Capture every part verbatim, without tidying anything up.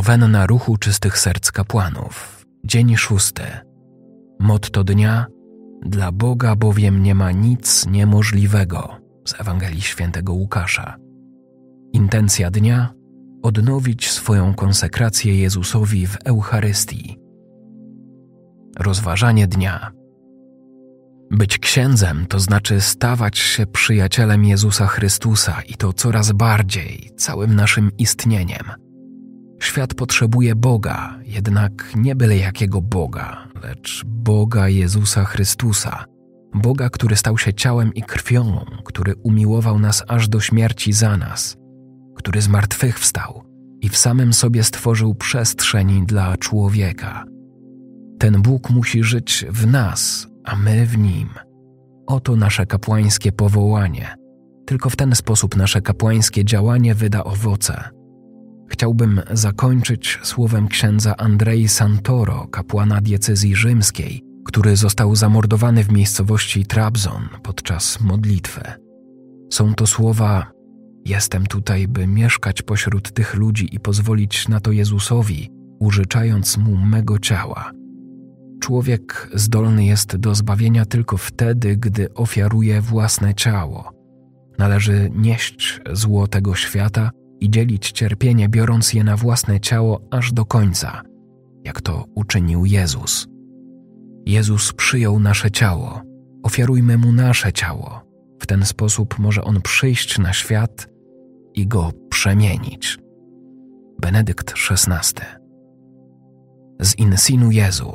Nowenna ruchu czystych serc kapłanów. Dzień szósty. Motto dnia: dla Boga bowiem nie ma nic niemożliwego. Z Ewangelii Świętego Łukasza. Intencja dnia: odnowić swoją konsekrację Jezusowi w Eucharystii. Rozważanie dnia. Być księdzem to znaczy stawać się przyjacielem Jezusa Chrystusa i to coraz bardziej, całym naszym istnieniem. Świat potrzebuje Boga, jednak nie byle jakiego Boga, lecz Boga Jezusa Chrystusa. Boga, który stał się ciałem i krwią, który umiłował nas aż do śmierci za nas, który zmartwychwstał i w samym sobie stworzył przestrzeń dla człowieka. Ten Bóg musi żyć w nas, a my w Nim. Oto nasze kapłańskie powołanie. Tylko w ten sposób nasze kapłańskie działanie wyda owoce. Chciałbym zakończyć słowem księdza Andrei Santoro, kapłana diecezji rzymskiej, który został zamordowany w miejscowości Trabzon podczas modlitwy. Są to słowa: jestem tutaj, by mieszkać pośród tych ludzi i pozwolić na to Jezusowi, użyczając Mu mego ciała. Człowiek zdolny jest do zbawienia tylko wtedy, gdy ofiaruje własne ciało. Należy nieść zło tego świata i dzielić cierpienie, biorąc je na własne ciało aż do końca, jak to uczynił Jezus. Jezus przyjął nasze ciało. Ofiarujmy Mu nasze ciało. W ten sposób może On przyjść na świat i go przemienić. Benedykt szesnasty. Z Insinu Jezu.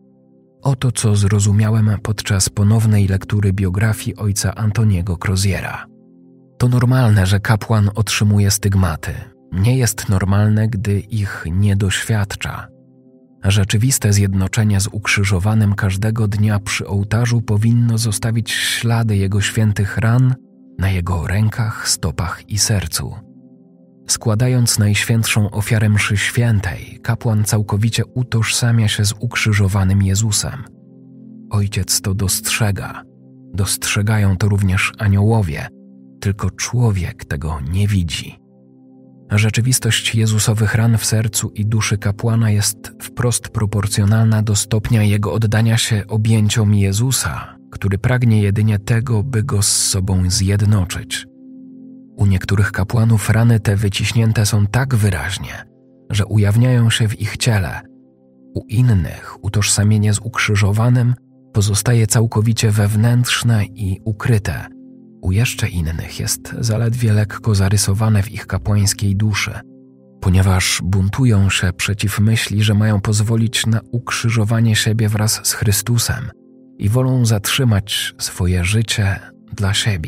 Oto co zrozumiałem podczas ponownej lektury biografii ojca Antoniego Croziera. To normalne, że kapłan otrzymuje stygmaty. Nie jest normalne, gdy ich nie doświadcza. Rzeczywiste zjednoczenie z ukrzyżowanym każdego dnia przy ołtarzu powinno zostawić ślady Jego świętych ran na Jego rękach, stopach i sercu. Składając najświętszą ofiarę mszy świętej, kapłan całkowicie utożsamia się z ukrzyżowanym Jezusem. Ojciec to dostrzega. Dostrzegają to również aniołowie, tylko człowiek tego nie widzi. Rzeczywistość Jezusowych ran w sercu i duszy kapłana jest wprost proporcjonalna do stopnia jego oddania się objęciom Jezusa, który pragnie jedynie tego, by go z sobą zjednoczyć. U niektórych kapłanów rany te wyciśnięte są tak wyraźnie, że ujawniają się w ich ciele. U innych utożsamienie z ukrzyżowanym pozostaje całkowicie wewnętrzne i ukryte. U jeszcze innych jest zaledwie lekko zarysowane w ich kapłańskiej duszy, ponieważ buntują się przeciw myśli, że mają pozwolić na ukrzyżowanie siebie wraz z Chrystusem i wolą zatrzymać swoje życie dla siebie.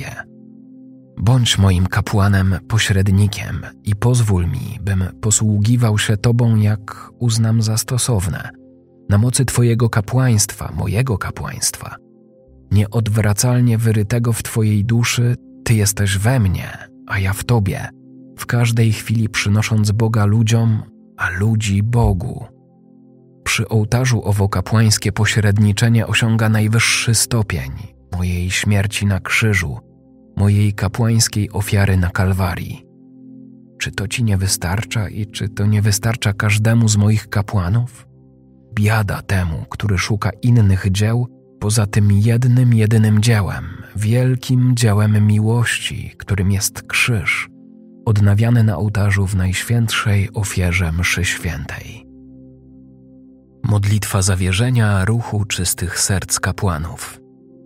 Bądź moim kapłanem, pośrednikiem i pozwól mi, bym posługiwał się Tobą, jak uznam za stosowne, na mocy Twojego kapłaństwa, mojego kapłaństwa. Nieodwracalnie wyrytego w Twojej duszy, Ty jesteś we mnie, a ja w Tobie, w każdej chwili przynosząc Boga ludziom, a ludzi Bogu. Przy ołtarzu owo kapłańskie pośredniczenie osiąga najwyższy stopień mojej śmierci na krzyżu, mojej kapłańskiej ofiary na Kalwarii. Czy to Ci nie wystarcza i czy to nie wystarcza każdemu z moich kapłanów? Biada temu, który szuka innych dzieł, poza tym jednym, jedynym dziełem, wielkim dziełem miłości, którym jest krzyż, odnawiany na ołtarzu w najświętszej ofierze mszy świętej. Modlitwa zawierzenia ruchu czystych serc kapłanów.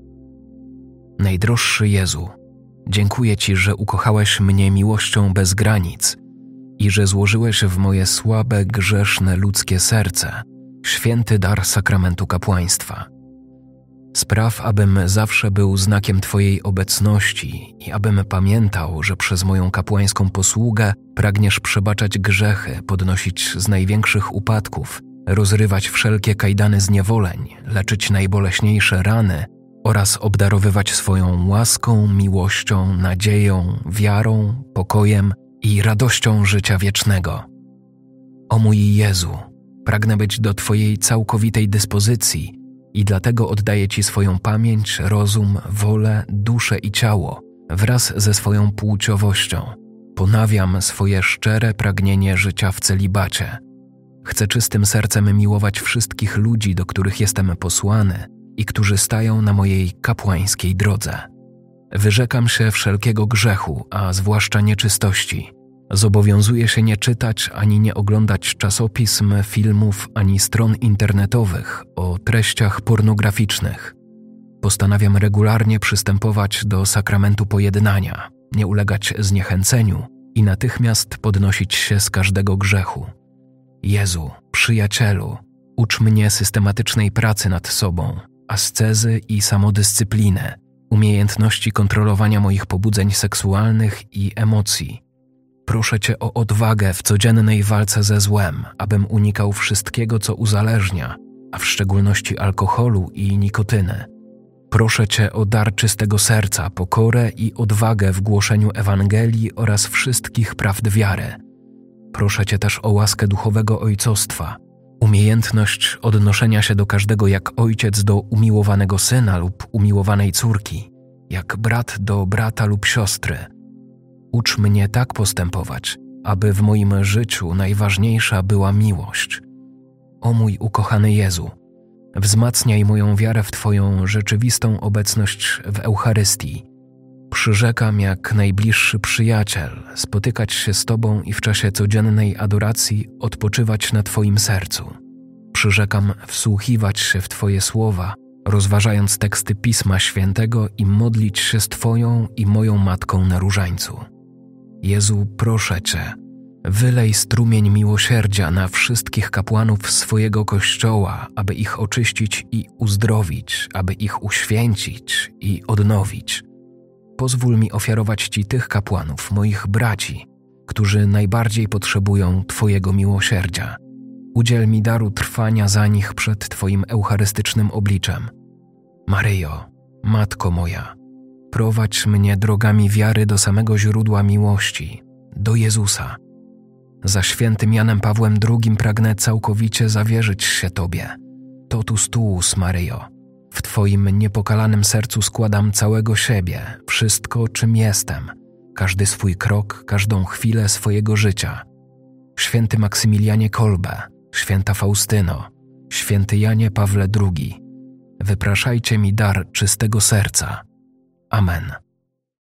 Najdroższy Jezu, dziękuję Ci, że ukochałeś mnie miłością bez granic i że złożyłeś w moje słabe, grzeszne ludzkie serce święty dar sakramentu kapłaństwa. Spraw, abym zawsze był znakiem Twojej obecności i abym pamiętał, że przez moją kapłańską posługę pragniesz przebaczać grzechy, podnosić z największych upadków, rozrywać wszelkie kajdany zniewoleń, leczyć najboleśniejsze rany oraz obdarowywać swoją łaską, miłością, nadzieją, wiarą, pokojem i radością życia wiecznego. O mój Jezu, pragnę być do Twojej całkowitej dyspozycji i dlatego oddaję Ci swoją pamięć, rozum, wolę, duszę i ciało wraz ze swoją płciowością. Ponawiam swoje szczere pragnienie życia w celibacie, Chcę czystym sercem miłować wszystkich ludzi, do których jestem posłany i którzy stają na mojej kapłańskiej drodze. Wyrzekam się wszelkiego grzechu, a zwłaszcza nieczystości. Zobowiązuję się nie czytać ani nie oglądać czasopism, filmów ani stron internetowych o treściach pornograficznych. Postanawiam regularnie przystępować do sakramentu pojednania, nie ulegać zniechęceniu i natychmiast podnosić się z każdego grzechu. Jezu, przyjacielu, ucz mnie systematycznej pracy nad sobą, ascezy i samodyscypliny, umiejętności kontrolowania moich pobudzeń seksualnych i emocji. Proszę Cię o odwagę w codziennej walce ze złem, abym unikał wszystkiego, co uzależnia, a w szczególności alkoholu i nikotyny. Proszę Cię o dar czystego serca, pokorę i odwagę w głoszeniu Ewangelii oraz wszystkich prawd wiary. Proszę Cię też o łaskę duchowego ojcostwa, umiejętność odnoszenia się do każdego jak ojciec do umiłowanego syna lub umiłowanej córki, jak brat do brata lub siostry. Ucz mnie tak postępować, aby w moim życiu najważniejsza była miłość. O mój ukochany Jezu, wzmacniaj moją wiarę w Twoją rzeczywistą obecność w Eucharystii. Przyrzekam jak najbliższy przyjaciel spotykać się z Tobą i w czasie codziennej adoracji odpoczywać na Twoim sercu. Przyrzekam wsłuchiwać się w Twoje słowa, rozważając teksty Pisma Świętego i modlić się z Twoją i moją Matką na różańcu. Jezu, proszę Cię, wylej strumień miłosierdzia na wszystkich kapłanów swojego Kościoła, aby ich oczyścić i uzdrowić, aby ich uświęcić i odnowić. Pozwól mi ofiarować Ci tych kapłanów, moich braci, którzy najbardziej potrzebują Twojego miłosierdzia. Udziel mi daru trwania za nich przed Twoim eucharystycznym obliczem. Maryjo, Matko moja, prowadź mnie drogami wiary do samego źródła miłości, do Jezusa. Za świętym Janem Pawłem drugim pragnę całkowicie zawierzyć się Tobie. Totus tuus, Maryjo. W Twoim niepokalanym sercu składam całego siebie, wszystko, czym jestem, każdy swój krok, każdą chwilę swojego życia. Święty Maksymilianie Kolbe, święta Faustyno, święty Janie Pawle drugi, wypraszajcie mi dar czystego serca. Amen.